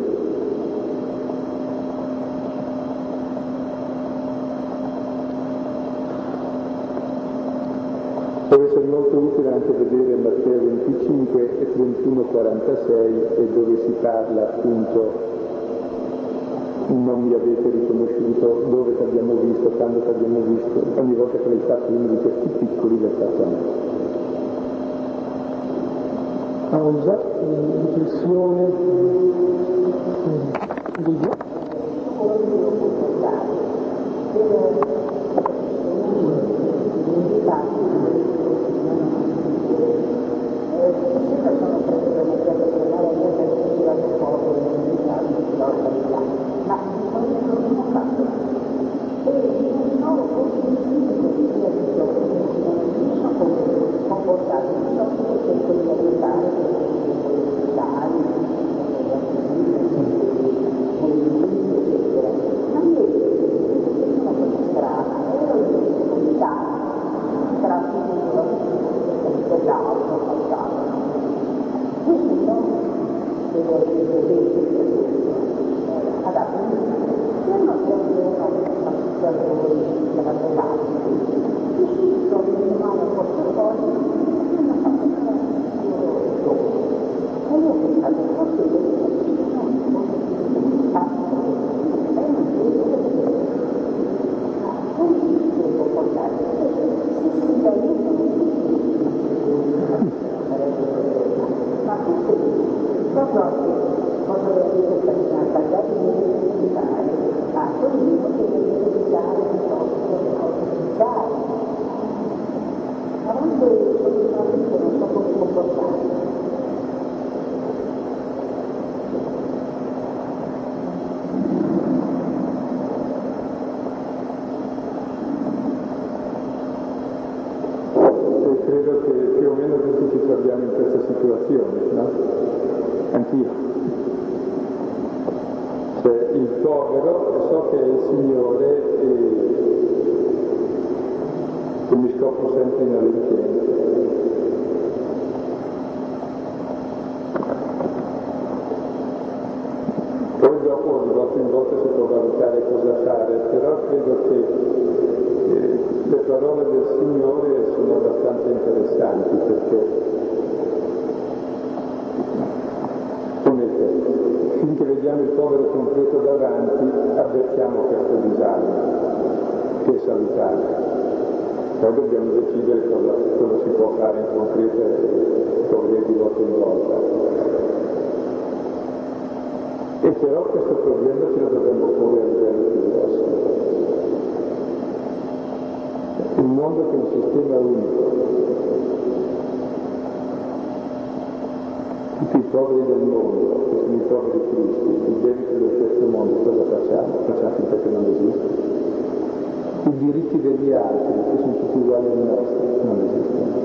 Speaker 1: Deve essere molto utile anche vedere Matteo venticinque e trentuno quarantasei, e dove si parla appunto non mi avete riconosciuto, dove ti abbiamo visto, quando ti abbiamo visto, ogni volta che l'hai fatto uno di questi piccoli l'hai fatto a me.
Speaker 2: Pausa, riflessione, video.
Speaker 3: Allora,
Speaker 1: Credo che più o meno tutti ci troviamo in questa situazione, no? Anch'io. Cioè, il povero, so che è il Signore e che mi scopro sempre inadempiente. Poi dopo, di volta in volta si può valutare cosa fare, però credo che le parole del Signore sono abbastanza interessanti perché finché vediamo il povero concreto davanti avvertiamo questo disagio che è salutare. Poi dobbiamo decidere cosa, cosa si può fare in concreto e provvedere di volta in volta. E però questo problema ce lo dobbiamo porre a livello più grosso. Il mondo che è un sistema unico. Tutti i poveri del mondo, che sono i poveri cristi, il debito del terzo mondo, cosa facciamo? Facciamo finta che non esiste. I diritti degli altri, che sono tutti uguali ai nostri, non esistono.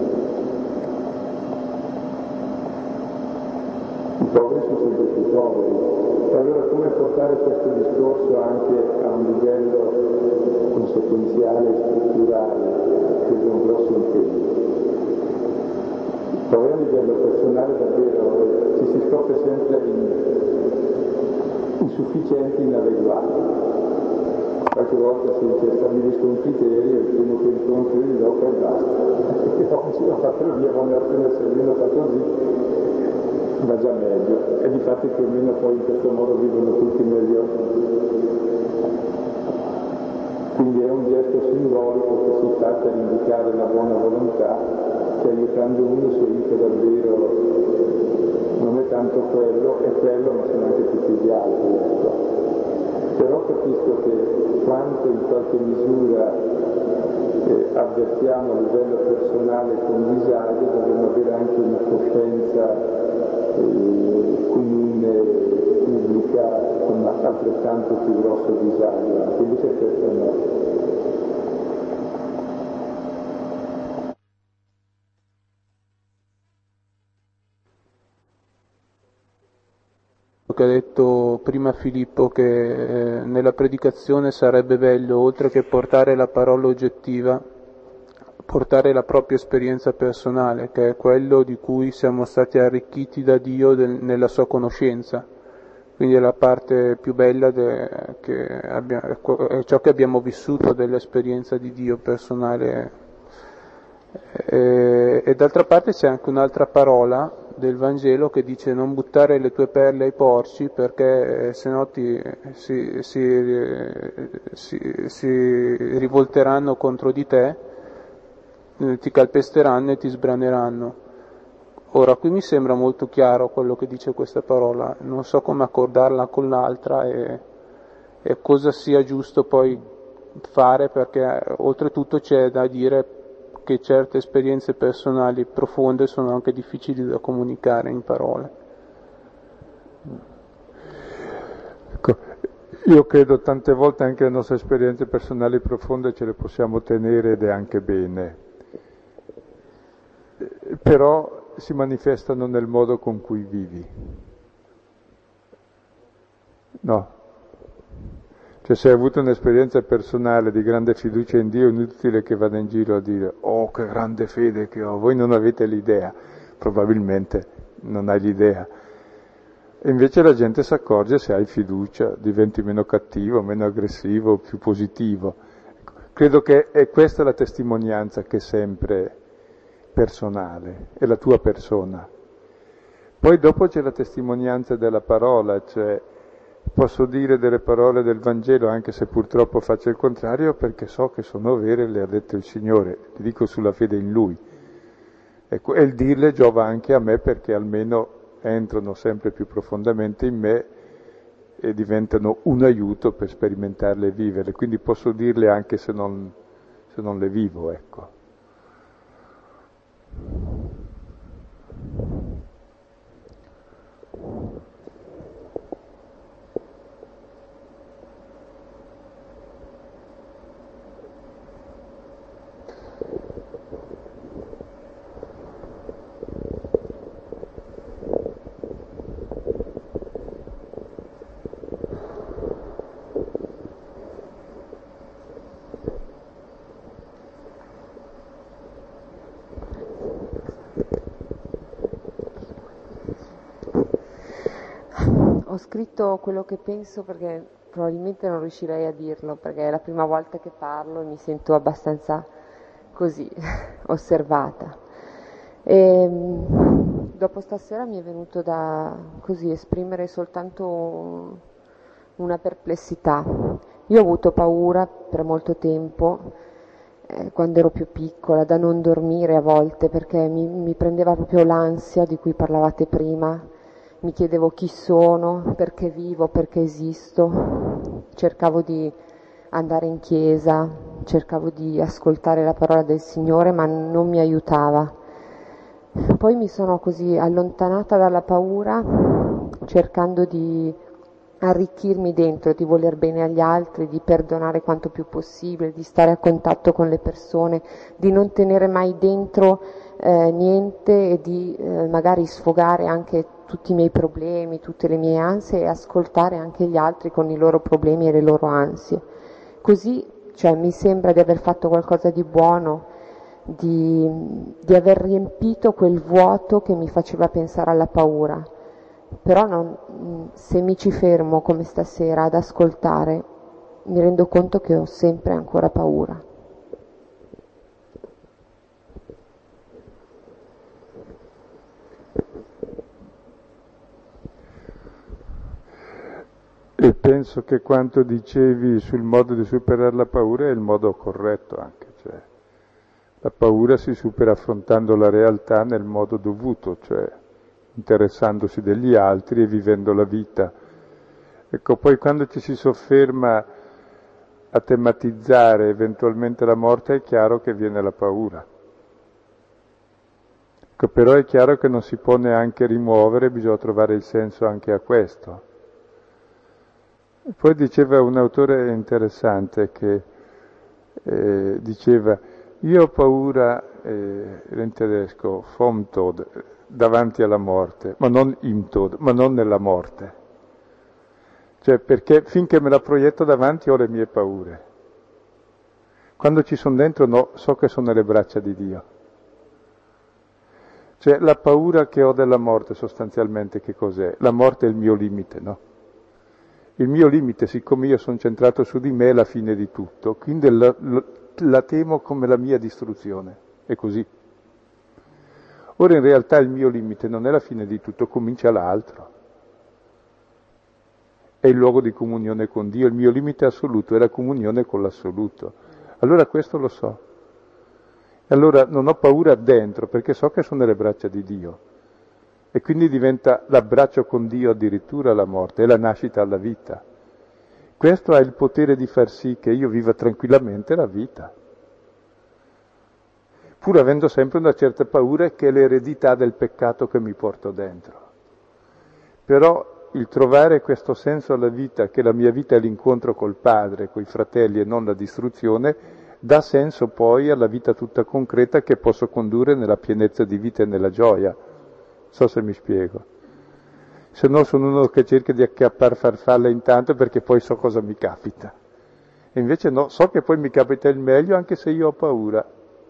Speaker 1: I poveri sono sempre più poveri. E allora come portare questo discorso anche a un livello conseguenziale e strutturale, che è un grosso impegno? Poi a livello personale davvero ci si scopre sempre insufficienti, inadeguati. Qualche volta si dice stabilisco un criterio, il primo che incontro gli do e basta. Oggi ho fatto il mio, quando appena servito fa così, va già meglio. E difatti più o meno poi in questo modo vivono tutti meglio. Quindi è un gesto simbolico che si fa per indicare la buona volontà, che aiutando uno si aiuta davvero, non è tanto quello, è quello, ma sono anche tutti gli altri. Ecco. Però capisco che quanto in qualche misura eh, avvertiamo a livello personale con disagio, dobbiamo avere anche una coscienza eh, comune, pubblica, con altrettanto più grosso disagio. Quindi c'è questo no.
Speaker 3: Che ha detto prima Filippo, che eh, nella predicazione sarebbe bello, oltre che portare la parola oggettiva, portare la propria esperienza personale, che è quello di cui siamo stati arricchiti da Dio del, nella sua conoscenza. Quindi è la parte più bella de, che abbiamo, è ciò che abbiamo vissuto dell'esperienza di Dio personale. E, e d'altra parte c'è anche un'altra parola del Vangelo che dice non buttare le tue perle ai porci, perché se no ti, si, si, si, si rivolteranno contro di te, ti calpesteranno e ti sbraneranno. Ora qui mi sembra molto chiaro quello che dice questa parola, non so come accordarla con l'altra e, e cosa sia giusto poi fare, perché oltretutto c'è da dire che certe esperienze personali profonde sono anche difficili da comunicare in parole.
Speaker 1: Ecco, io credo tante volte anche le nostre esperienze personali profonde ce le possiamo tenere ed è anche bene, però si manifestano nel modo con cui vivi. No. Cioè se hai avuto un'esperienza personale di grande fiducia in Dio, è inutile che vada in giro a dire «Oh, che grande fede che ho!» Voi non avete l'idea, probabilmente non hai l'idea. E invece la gente si accorge se hai fiducia, diventi meno cattivo, meno aggressivo, più positivo. Credo che è questa la testimonianza che è sempre personale, è la tua persona. Poi dopo c'è la testimonianza della parola, cioè posso dire delle parole del Vangelo anche se purtroppo faccio il contrario perché so che sono vere, le ha dette il Signore, ti dico sulla fede in Lui. Ecco, e il dirle giova anche a me perché almeno entrano sempre più profondamente in me e diventano un aiuto per sperimentarle e viverle, quindi posso dirle anche se non, se non le vivo, ecco.
Speaker 4: Ho scritto quello che penso perché probabilmente non riuscirei a dirlo, perché è la prima volta che parlo e mi sento abbastanza così, osservata. E, dopo stasera mi è venuto da così esprimere soltanto una perplessità. Io ho avuto paura per molto tempo, eh, quando ero più piccola, da non dormire a volte, perché mi, mi prendeva proprio l'ansia di cui parlavate prima. Mi chiedevo chi sono, perché vivo, perché esisto, cercavo di andare in chiesa, cercavo di ascoltare la parola del Signore, ma non mi aiutava. Poi mi sono così allontanata dalla paura, cercando di arricchirmi dentro, di voler bene agli altri, di perdonare quanto più possibile, di stare a contatto con le persone, di non tenere mai dentro eh, niente e di eh, magari sfogare anche tutti i miei problemi, tutte le mie ansie e ascoltare anche gli altri con i loro problemi e le loro ansie. Così, cioè, mi sembra di aver fatto qualcosa di buono, di, di aver riempito quel vuoto che mi faceva pensare alla paura. Però non, se mi ci fermo come stasera ad ascoltare, mi rendo conto che ho sempre ancora paura.
Speaker 1: E penso che quanto dicevi sul modo di superare la paura è il modo corretto anche, cioè la paura si supera affrontando la realtà nel modo dovuto, cioè interessandosi degli altri e vivendo la vita. Ecco, poi quando ci si sofferma a tematizzare eventualmente la morte è chiaro che viene la paura. Ecco, però è chiaro che non si può neanche rimuovere, bisogna trovare il senso anche a questo. E poi diceva un autore interessante che eh, diceva io ho paura, eh, era in tedesco, vom Tod, davanti alla morte, ma non im Tod, ma non nella morte. Cioè perché finché me la proietto davanti ho le mie paure. Quando ci sono dentro no, so che sono nelle braccia di Dio. Cioè la paura che ho della morte sostanzialmente che cos'è? La morte è il mio limite, no? Il mio limite, siccome io sono centrato su di me, è la fine di tutto, quindi la, la, la temo come la mia distruzione, è così. Ora in realtà il mio limite non è la fine di tutto, comincia l'altro. È il luogo di comunione con Dio, il mio limite assoluto è la comunione con l'assoluto. Allora questo lo so. E allora non ho paura dentro, perché so che sono nelle braccia di Dio. E quindi diventa l'abbraccio con Dio addirittura la morte, è la nascita alla vita. Questo ha il potere di far sì che io viva tranquillamente la vita, pur avendo sempre una certa paura che è l'eredità del peccato che mi porto dentro. Però il trovare questo senso alla vita, che la mia vita è l'incontro col Padre, coi fratelli e non la distruzione, dà senso poi alla vita tutta concreta che posso condurre nella pienezza di vita e nella gioia. So se mi spiego. Se no sono uno che cerca di acchiappare farfalle intanto perché poi so cosa mi capita. E invece no, so che poi mi capita il meglio anche se io ho paura.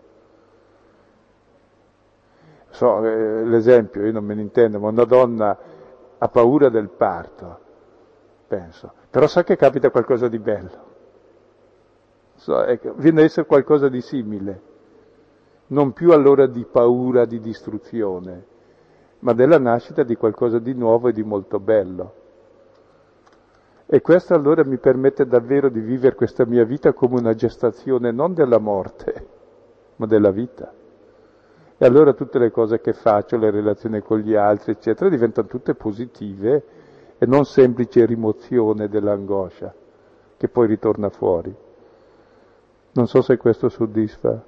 Speaker 1: So, eh, l'esempio, io non me ne intendo, ma una donna ha paura del parto, penso, però sa che capita qualcosa di bello. So, ecco, viene a essere qualcosa di simile, non più allora di paura, di distruzione, ma della nascita di qualcosa di nuovo e di molto bello. E questo allora mi permette davvero di vivere questa mia vita come una gestazione non della morte, ma della vita. E allora tutte le cose che faccio, le relazioni con gli altri, eccetera, diventano tutte positive e non semplice rimozione dell'angoscia, che poi ritorna fuori. Non so se questo soddisfa.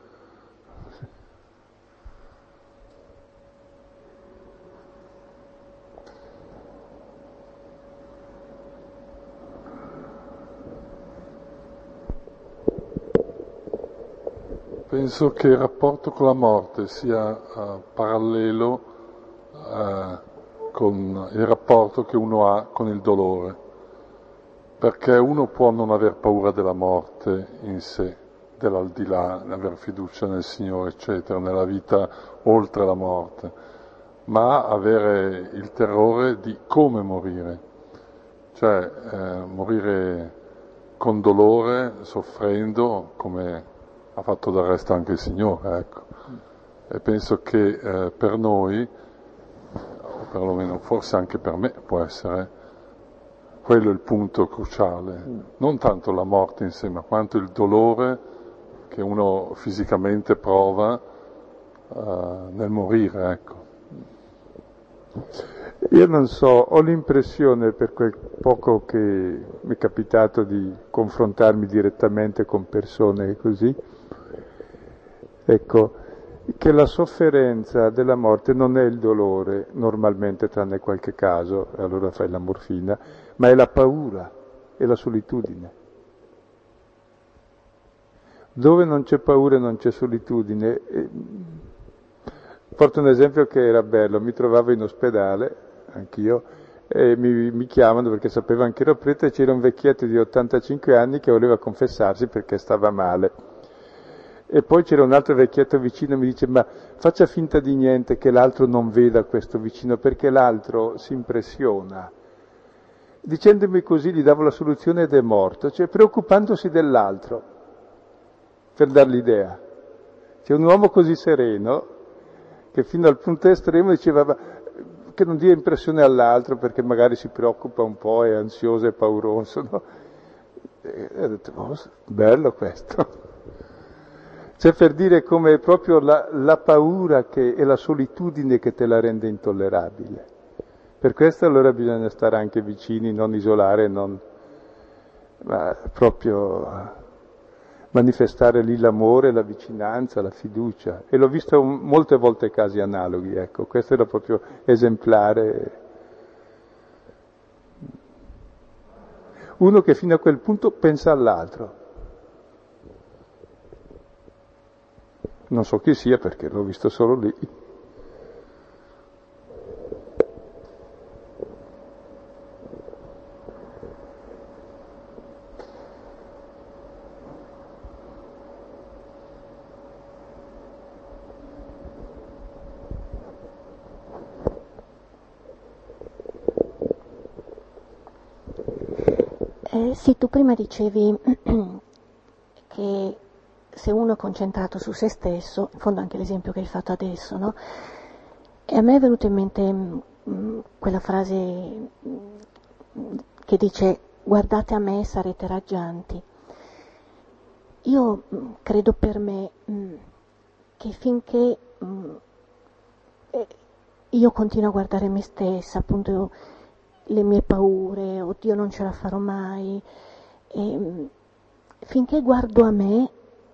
Speaker 5: Penso che il rapporto con la morte sia uh, parallelo uh, con il rapporto che uno ha con il dolore, perché uno può non aver paura della morte in sé, dell'aldilà, aver fiducia nel Signore, eccetera, nella vita oltre la morte, ma avere il terrore di come morire, cioè eh, morire con dolore, soffrendo, come ha fatto del resto anche il Signore, ecco. E penso che eh, per noi, o perlomeno forse anche per me, può essere quello il punto cruciale, non tanto la morte in sé, ma quanto il dolore che uno fisicamente prova uh, nel morire, ecco.
Speaker 1: Io non so, ho l'impressione, per quel poco che mi è capitato di confrontarmi direttamente con persone così, ecco, che la sofferenza della morte non è il dolore, normalmente, tranne qualche caso, e allora fai la morfina, ma è la paura e la solitudine. Dove non c'è paura e non c'è solitudine. E... porto un esempio che era bello, mi trovavo in ospedale, anch'io, e mi, mi chiamano perché sapevano che ero prete, e c'era un vecchietto di ottantacinque anni che voleva confessarsi perché stava male. E poi c'era un altro vecchietto vicino e mi dice: ma faccia finta di niente che l'altro non veda questo vicino, perché l'altro si impressiona. Dicendomi così gli davo la soluzione ed è morto, cioè preoccupandosi dell'altro, per dar l'idea. C'è un uomo così sereno che fino al punto estremo diceva: ma che non dia impressione all'altro perché magari si preoccupa un po', è ansioso e pauroso, no? E ho detto: oh, bello questo. C'è per dire come proprio la, la paura che, e la solitudine che te la rende intollerabile. Per questo allora bisogna stare anche vicini, non isolare, non, ma proprio manifestare lì l'amore, la vicinanza, la fiducia. E l'ho visto molte volte casi analoghi, ecco, questo era proprio esemplare. Uno che fino a quel punto pensa all'altro. Non so chi sia perché l'ho visto solo lì.
Speaker 6: Eh, sì, tu prima dicevi che se uno è concentrato su se stesso, in fondo anche l'esempio che hai fatto adesso, no? E a me è venuta in mente mh, quella frase mh, che dice: guardate a me, sarete raggianti. Io mh, credo per me mh, che finché mh, eh, io continuo a guardare me stessa, appunto io, le mie paure, oddio non ce la farò mai, e, mh, finché guardo a me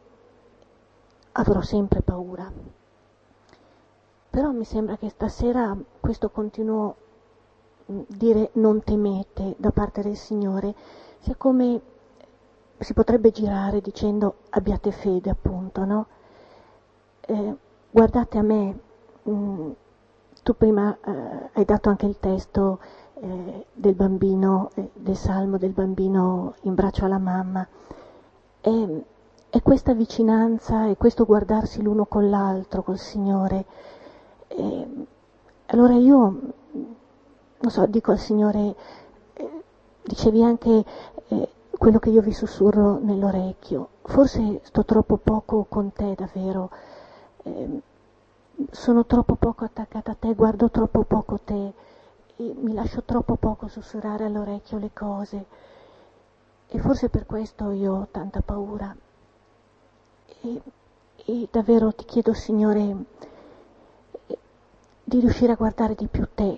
Speaker 6: avrò sempre paura. Però mi sembra che stasera questo continuo dire non temete da parte del Signore sia come si potrebbe girare dicendo abbiate fede, appunto, no? Eh, guardate a me, mh, tu prima eh, hai dato anche il testo eh, del bambino, eh, del salmo del bambino in braccio alla mamma. E, E questa vicinanza e questo guardarsi l'uno con l'altro, col Signore. E allora io, non so, dico al Signore, eh, dicevi anche, eh, quello che io vi sussurro nell'orecchio. Forse sto troppo poco con te davvero, eh, sono troppo poco attaccata a te, guardo troppo poco te, e mi lascio troppo poco sussurrare all'orecchio le cose, e forse per questo io ho tanta paura. E, e davvero ti chiedo, Signore, di riuscire a guardare di più te.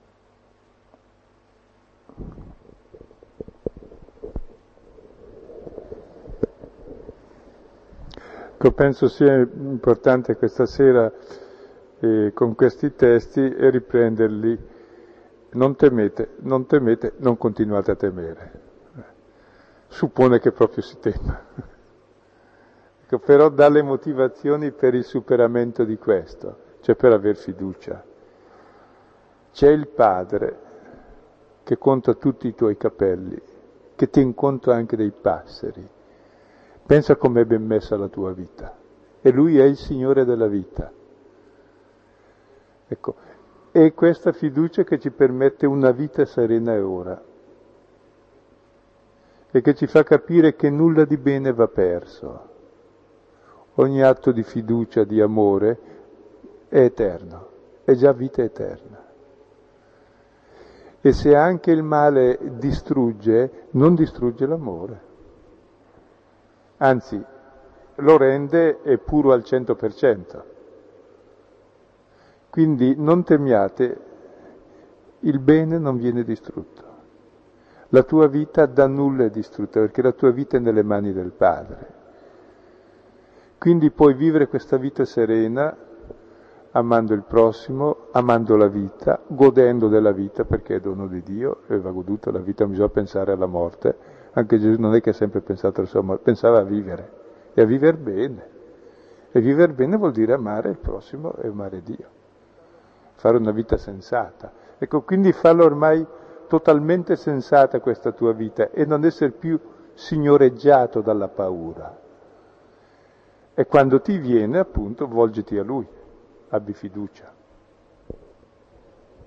Speaker 1: Io penso sia importante questa sera eh, con questi testi e riprenderli. Non temete, non temete, non continuate a temere. Suppone che proprio si tema. Ecco, però dà le motivazioni per il superamento di questo, cioè per aver fiducia. C'è il Padre che conta tutti i tuoi capelli, che tiene conto anche dei passeri. Pensa com'è ben messa la tua vita. E Lui è il Signore della vita. Ecco, è questa fiducia che ci permette una vita serena e ora. E che ci fa capire che nulla di bene va perso. Ogni atto di fiducia, di amore, è eterno, è già vita eterna. E se anche il male distrugge, non distrugge l'amore. Anzi, lo rende e puro al cento per cento. Quindi non temiate, il bene non viene distrutto. La tua vita da nulla è distrutta, perché la tua vita è nelle mani del Padre. Quindi puoi vivere questa vita serena, amando il prossimo, amando la vita, godendo della vita, perché è dono di Dio e va goduta la vita, non bisogna pensare alla morte. Anche Gesù non è che ha sempre pensato alla sua morte, pensava a vivere, e a vivere bene. E vivere bene vuol dire amare il prossimo e amare Dio. Fare una vita sensata. Ecco, quindi farla ormai totalmente sensata questa tua vita e non essere più signoreggiato dalla paura. E quando ti viene, appunto, volgiti a Lui, abbi fiducia.